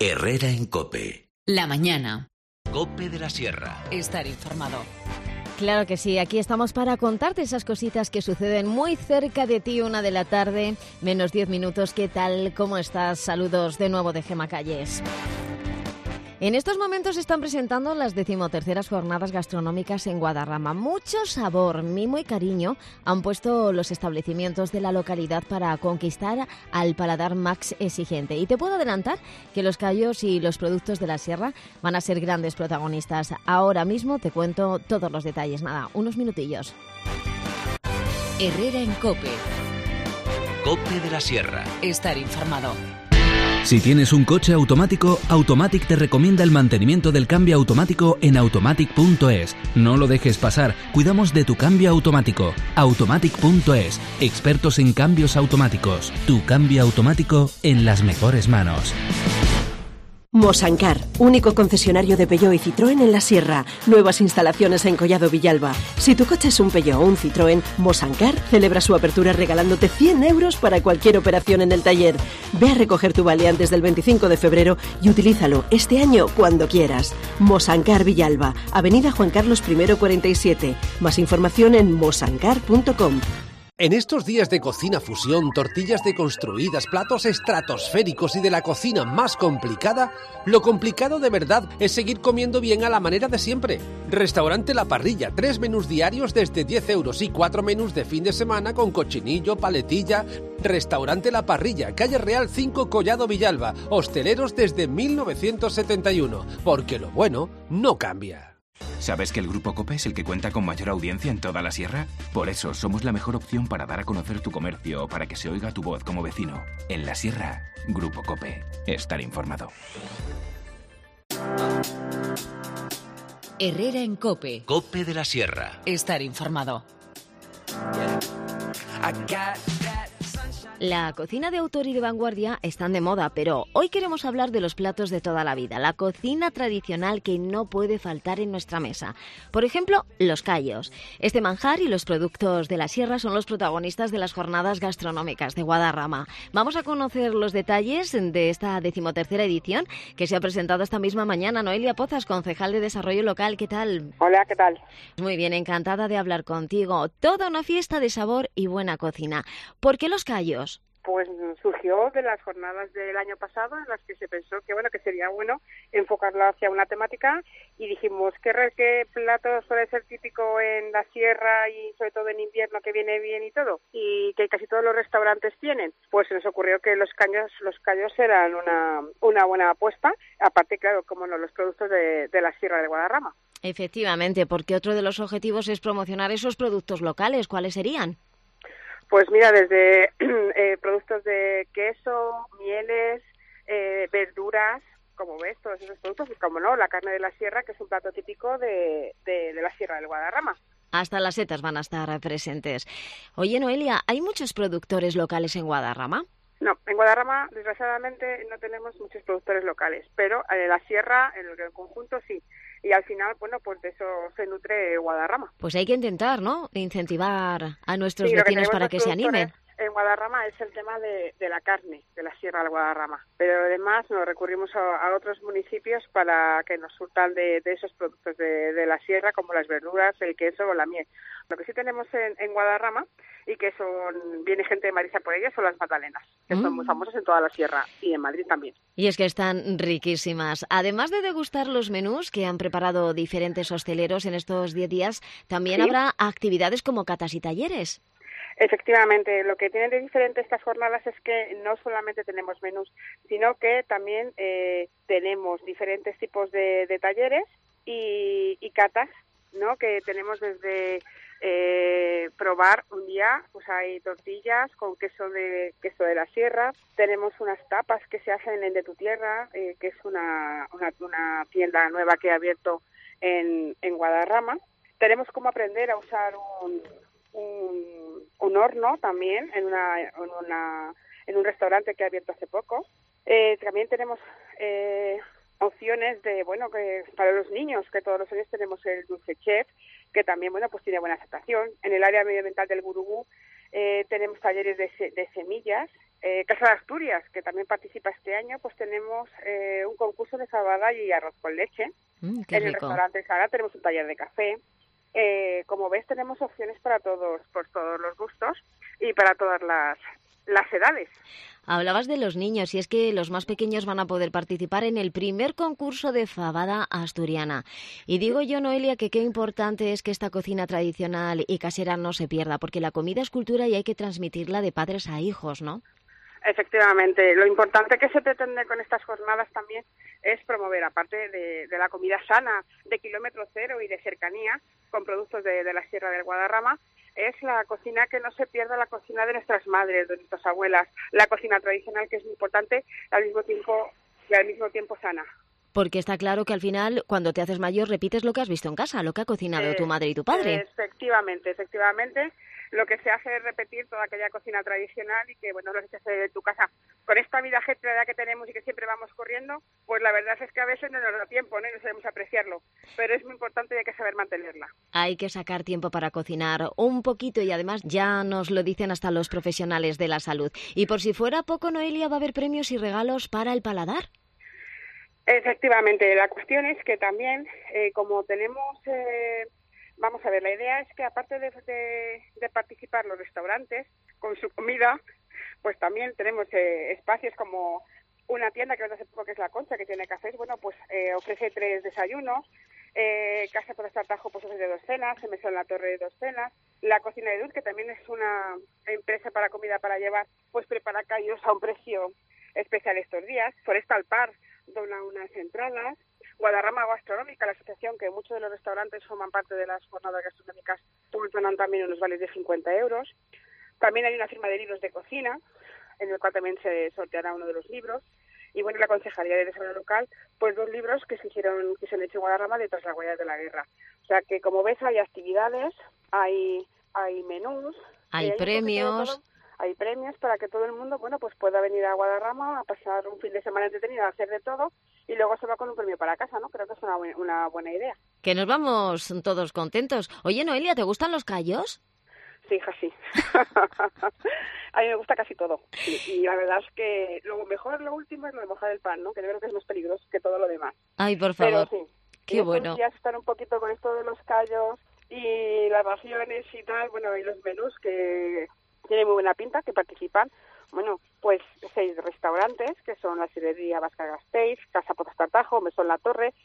Herrera en COPE. La mañana. COPE de la Sierra. Estar informado. Claro que sí, aquí estamos para contarte esas cositas que suceden muy cerca de ti, 1 de la tarde, menos 10 minutos. ¿Qué tal? ¿Cómo estás? Saludos de nuevo de Gemma Calles. En estos momentos se están presentando las 13ª jornadas gastronómicas en Guadarrama. Mucho sabor, mimo y cariño han puesto los establecimientos de la localidad para conquistar al paladar más exigente. Y te puedo adelantar que los callos y los productos de la sierra van a ser grandes protagonistas. Ahora mismo te cuento todos los detalles. Nada, unos minutillos. Herrera en COPE. COPE de la Sierra. Estar informado. Si tienes un coche automático, Automatic te recomienda el mantenimiento del cambio automático en automatic.es. No lo dejes pasar, cuidamos de tu cambio automático. Automatic.es, expertos en cambios automáticos. Tu cambio automático en las mejores manos. Mosancar, único concesionario de Peugeot y Citroën en la Sierra. Nuevas instalaciones en Collado Villalba. Si tu coche es un Peugeot o un Citroën, Mosancar celebra su apertura regalándote 100 euros para cualquier operación en el taller. Ve a recoger tu vale antes del 25 de febrero y utilízalo este año cuando quieras. Mosancar Villalba, Avenida Juan Carlos I 47. Más información en mosancar.com. En estos días de cocina fusión, tortillas deconstruidas, platos estratosféricos y de la cocina más complicada, lo complicado de verdad es seguir comiendo bien a la manera de siempre. Restaurante La Parrilla, 3 menús diarios desde 10 euros y 4 menús de fin de semana con cochinillo, paletilla. Restaurante La Parrilla, calle Real 5, Collado Villalba, hosteleros desde 1971, porque lo bueno no cambia. ¿Sabes que el Grupo COPE es el que cuenta con mayor audiencia en toda la sierra? Por eso somos la mejor opción para dar a conocer tu comercio o para que se oiga tu voz como vecino. En la sierra, Grupo COPE. Estar informado. Herrera en COPE. COPE de la Sierra. Estar informado. La cocina de autor y de vanguardia están de moda, pero hoy queremos hablar de los platos de toda la vida, la cocina tradicional que no puede faltar en nuestra mesa. Por ejemplo, los callos. Este manjar y los productos de la sierra son los protagonistas de las jornadas gastronómicas de Guadarrama. Vamos a conocer los detalles de esta 13ª edición que se ha presentado esta misma mañana. Noelia Pozas, concejal de Desarrollo Local, ¿qué tal? Hola, ¿qué tal? Muy bien, encantada de hablar contigo. Toda una fiesta de sabor y buena cocina. ¿Por qué los callos? Pues surgió de las jornadas del año pasado en las que se pensó que sería bueno enfocarlo hacia una temática y dijimos ¿qué plato suele ser típico en la sierra y sobre todo en invierno que viene bien y todo? Y que casi todos los restaurantes tienen. Pues se nos ocurrió que los callos eran una buena apuesta, aparte claro, como no, los productos de la sierra de Guadarrama. Efectivamente, porque otro de los objetivos es promocionar esos productos locales. ¿Cuáles serían? Pues mira, desde productos de queso, mieles, verduras, como ves, todos esos productos, y como no, la carne de la sierra, que es un plato típico de la sierra del Guadarrama. Hasta las setas van a estar presentes. Oye, Noelia, ¿hay muchos productores locales en Guadarrama? No, en Guadarrama, desgraciadamente, no tenemos muchos productores locales, pero en la sierra, en el conjunto, sí. Y al final, bueno, pues de eso se nutre Guadarrama. Pues hay que intentar, ¿no?, incentivar a nuestros vecinos para que se animen. En Guadarrama es el tema de la carne de la sierra del Guadarrama, pero además nos recurrimos a otros municipios para que nos surtan de esos productos de la sierra, como las verduras, el queso o la miel. Lo que sí tenemos en Guadarrama, y que viene gente de Madrid a por ellas, son las magdalenas, que son muy famosas en toda la sierra y en Madrid también. Y es que están riquísimas. Además de degustar los menús que han preparado diferentes hosteleros en estos 10 días, también habrá actividades como catas y talleres. Efectivamente, lo que tienen de diferente estas jornadas es que no solamente tenemos menús, sino que también tenemos diferentes tipos de talleres y catas, ¿no? Que tenemos desde probar un día, pues hay tortillas con queso de la sierra, tenemos unas tapas que se hacen en De Tu Tierra, que es una tienda nueva que ha abierto en Guadarrama. Tenemos cómo aprender a usar un horno también en un restaurante que ha abierto hace poco. También tenemos opciones que para los niños, que todos los años tenemos el Dulce Chef, que también pues tiene buena aceptación. En el área medioambiental del Gurugú tenemos talleres de semillas, Casa de Asturias, que también participa este año, pues tenemos un concurso de fabada y arroz con leche. Qué en rico. el restaurante Sara tenemos un taller de café. Como ves, tenemos opciones para todos, por todos los gustos y para todas las edades. Hablabas de los niños y es que los más pequeños van a poder participar en el primer concurso de fabada asturiana. Y digo yo, Noelia, que qué importante es que esta cocina tradicional y casera no se pierda, porque la comida es cultura y hay que transmitirla de padres a hijos, ¿no? Efectivamente, lo importante que se pretende con estas jornadas también es promover, aparte de la comida sana, de kilómetro cero y de cercanía, con productos de la Sierra del Guadarrama, es la cocina que no se pierda, la cocina de nuestras madres, de nuestras abuelas, la cocina tradicional, que es muy importante y al mismo tiempo sana. Porque está claro que al final, cuando te haces mayor, repites lo que has visto en casa, lo que ha cocinado tu madre y tu padre. Efectivamente. Lo que se hace es repetir toda aquella cocina tradicional y que, bueno, lo que se hace en tu casa. Con esta vida ajetreada que tenemos y que siempre vamos corriendo, pues la verdad es que a veces no nos da tiempo, ¿no? Y no sabemos apreciarlo. Pero es muy importante y hay que saber mantenerla. Hay que sacar tiempo para cocinar un poquito y además ya nos lo dicen hasta los profesionales de la salud. Y por si fuera poco, Noelia, va a haber premios y regalos para el paladar. Efectivamente, la cuestión es que también, como tenemos... Vamos a ver, la idea es que aparte de participar los restaurantes con su comida, pues también tenemos espacios como una tienda que hace poco, que es La Concha, que tiene cafés, bueno, pues ofrece 3 desayunos, Casa por Estartajo pues ofrece 2 cenas, se Mesón La Torre 2 cenas, La Cocina de Dulce, que también es una empresa para comida para llevar, pues prepara callos a un precio especial estos días. Forestal Park dona unas entradas. Guadarrama Gastronómica, la asociación que muchos de los restaurantes forman parte de las jornadas gastronómicas, donan también unos vales de 50 euros. También hay una firma de libros de cocina, en el cual también se sorteará uno de los libros. Y bueno, la Concejalía de Desarrollo Local, pues 2 libros que se han hecho en Guadarrama de Tras las huellas de la guerra. O sea que, como ves, hay actividades, hay menús, hay premios. Hay premios para que todo el mundo, bueno, pues pueda venir a Guadarrama a pasar un fin de semana entretenido, a hacer de todo y luego se va con un premio para casa, ¿no? Creo que es una buena idea. Que nos vamos todos contentos. Oye, Noelia, ¿te gustan los callos? Sí, hija, sí. A mí me gusta casi todo. Y la verdad es que lo último es lo de mojar el pan, ¿no? Que yo creo que es más peligroso que todo lo demás. Ay, por favor. Pero sí. Qué bueno. Ya estar un poquito con esto de los callos y las raciones y tal, bueno, y los menús que tienen muy buena pinta, que participan, bueno, pues 6 restaurantes, que son la Sidrería Vasca Gasteiz, Casa por Estartajo, Mesón La Torre,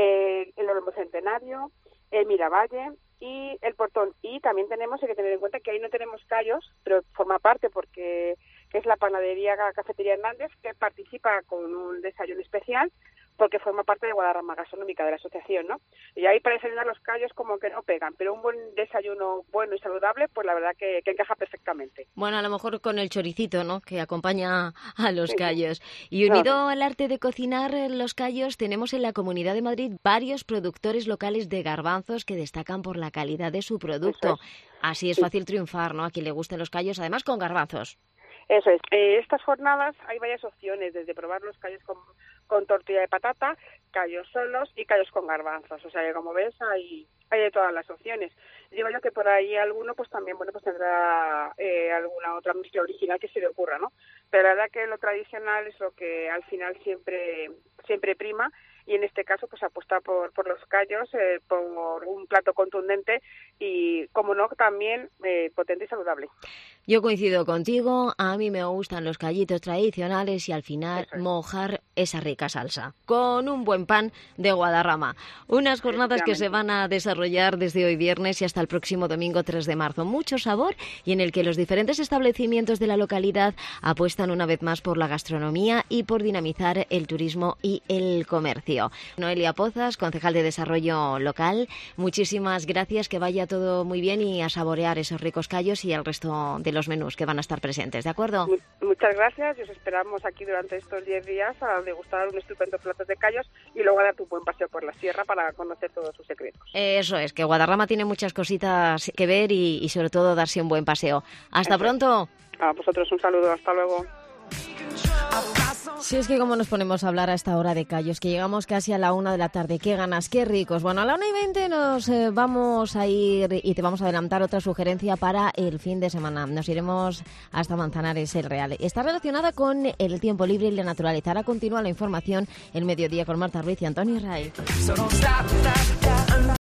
el Olmo Centenario, el Miravalle y el Portón. Y también hay que tener en cuenta que ahí no tenemos callos, pero forma parte porque es la panadería Cafetería Hernández, que participa con un desayuno especial, porque forma parte de Guadarrama Gastronómica, de la asociación, ¿no? Y ahí para desayunar los callos como que no pegan, pero un buen desayuno bueno y saludable, pues la verdad que encaja perfectamente. Bueno, a lo mejor con el choricito, ¿no?, que acompaña a los callos. Y unido al arte de cocinar los callos, tenemos en la Comunidad de Madrid varios productores locales de garbanzos que destacan por la calidad de su producto. Así es fácil triunfar, ¿no?, a quien le gusten los callos, además con garbanzos. Eso es. Estas jornadas hay varias opciones, desde probar los callos con tortilla de patata, callos solos y callos con garbanzos. O sea que, como ves, hay de todas las opciones. Digo yo que por ahí alguno pues también, bueno, pues tendrá alguna otra mezcla original que se le ocurra, ¿no? Pero la verdad que lo tradicional es lo que al final siempre prima, y en este caso pues apuesta por los callos, por un plato contundente y, como no, también potente y saludable. Yo coincido contigo, a mí me gustan los callitos tradicionales y al final mojar esa rica salsa con un buen pan de Guadarrama. Unas jornadas que se van a desarrollar desde hoy viernes y hasta el próximo domingo 3 de marzo. Mucho sabor y en el que los diferentes establecimientos de la localidad apuestan una vez más por la gastronomía y por dinamizar el turismo y el comercio. Noelia Pozas, concejal de Desarrollo Local, muchísimas gracias, que vaya todo muy bien y a saborear esos ricos callos y el resto de los menús que van a estar presentes, ¿de acuerdo? Muchas gracias y os esperamos aquí durante estos 10 días a degustar un estupendo plato de callos y luego a darte un buen paseo por la sierra para conocer todos sus secretos. Eso es, que Guadarrama tiene muchas cositas que ver y sobre todo darse un buen paseo. ¡Hasta pronto! A vosotros un saludo, hasta luego. Si es que como nos ponemos a hablar a esta hora de callos, que llegamos casi a la 1 de la tarde, qué ganas, qué ricos. Bueno, a la 1:20 nos vamos a ir y te vamos a adelantar otra sugerencia para el fin de semana. Nos iremos hasta Manzanares, el Real. Está relacionada con el tiempo libre y la naturaleza. Ahora continúa la información, el mediodía con Marta Ruiz y Antonio Ray.